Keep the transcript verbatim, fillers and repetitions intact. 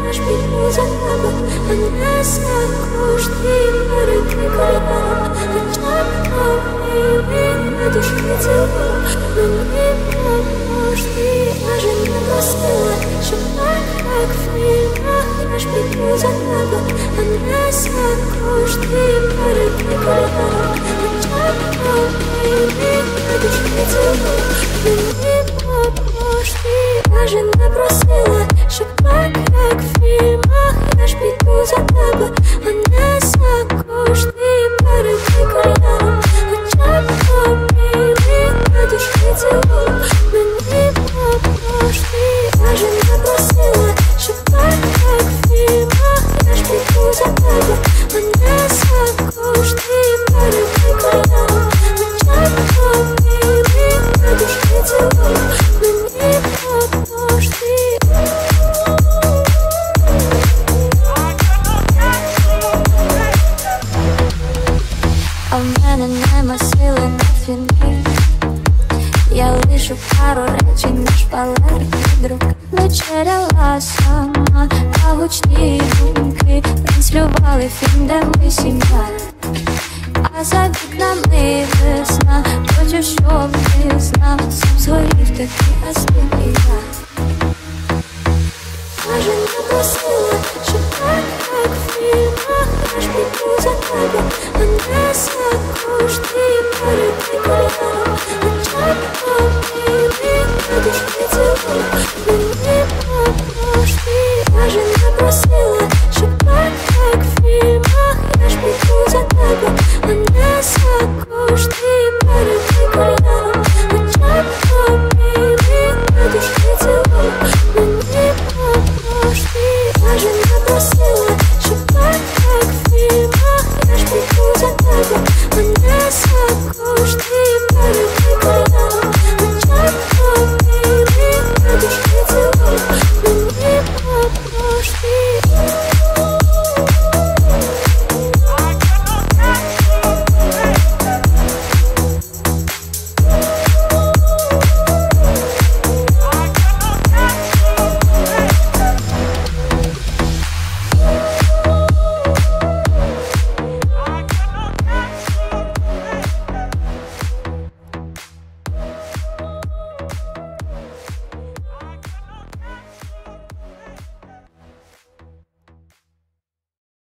я ж піду за тебе, а не також ти перекрий коридором. Хоча б тобі він на душі цілував, мені помож ти, я ж не просила, щоб так, як в фільмах, я ж піду за тебе, а не також ти перекрий коридором. Хоча б тобі він на душі цілував, мені помож ти, я ж не просила, щоб так, як в фільмах, я ж піду за тебе, а не також ти перекрий коридором. Хоча б тобі він на душі цілував, мені помож ти, я ж не просила, щоб так, як в фільмах, я ж піду за тебе, а не також ти перекрий коридором. Хоча б тобі він на душі цілував, мені помож ти. А в мене нема сили на дзвінки, я лишу пару речень на шпалерки друг. Вечеряла сама, а гучні думки транслювали фільм, де ми сім'я. А за вікнами весна, хочу, щоб ти знав, сам згорів такий, а